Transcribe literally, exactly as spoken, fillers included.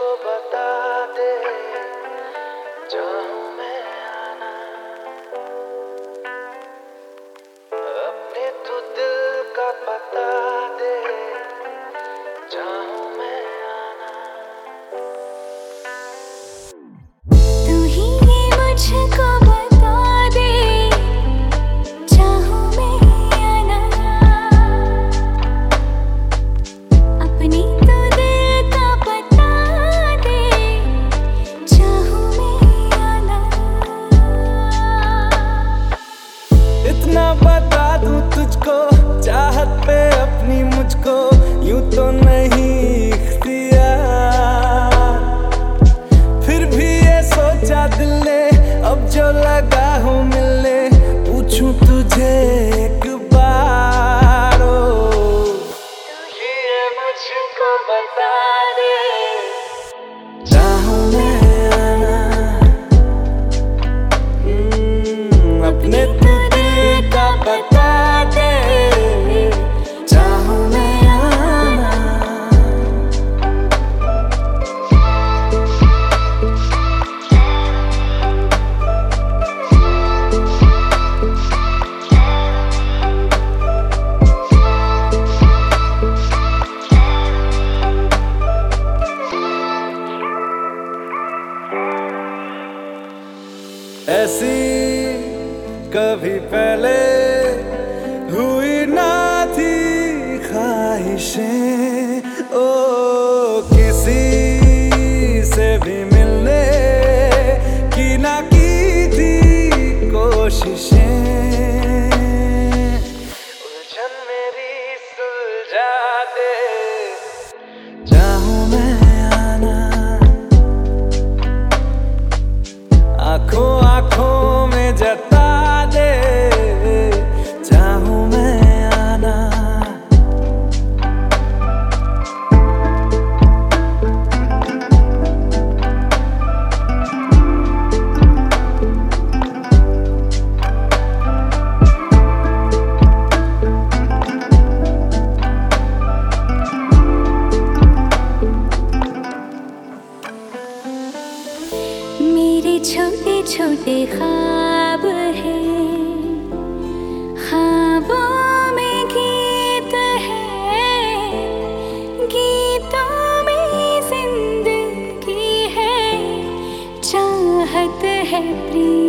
बता दे, चाहूं मैं आना अपने तू दिल का पता दे, चाहूं मैं आना। तू ही मुझको बता दे, चाहूं मैं आना अपनी तू दिल का पता दे, चाहूं मैं आना। इतना बता दूं तुझको, चाहत पे अपनी मुझको यूं तो नहीं इख्तियार, फिर भी ये सोचा दिल ने अब जो लगा हूं मिलने, पूछूं तुझे एक बार ओ, तू ही ये मुझको बता दे, चाहूं मैं आना हम्म, अपने तू दिल का बता दे, चाहूं मैं आना। ऐसी कभी पहले हुई ना थी ख्वाहिशें, ओ किसी से भी मिलने की ना की थी कोशिशें, उलझन मेरी सुलझा दे, चाहूं मैं आना आँखों आँखों में जता दे, चाहूं मैं आना। मेरे छोटे छोटे ख्वाब हैं, ख्वाबों में गीत है, गीतों में जिंदगी है, चाहत है प्रीत।